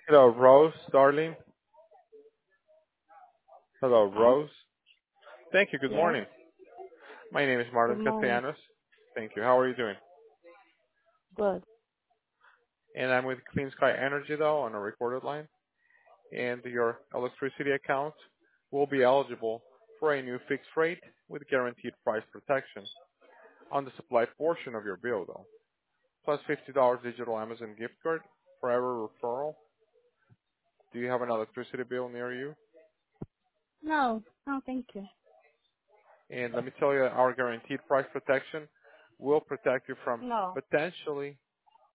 Hello, Rose, darling. Hello, Yes, Rose. Thank you. Good yes. morning. My name is Good Martin morning. Castellanos. Thank you. How are you doing? Good. And I'm with Clean Sky Energy, though, on a recorded line. And your electricity account will be eligible for a new fixed rate with guaranteed price protection on the supplied portion of your bill, though. Plus $50 digital Amazon gift card for every referral. Do you have an electricity bill near you? No, no, thank you. And let me tell you, our guaranteed price protection will protect you from No. potentially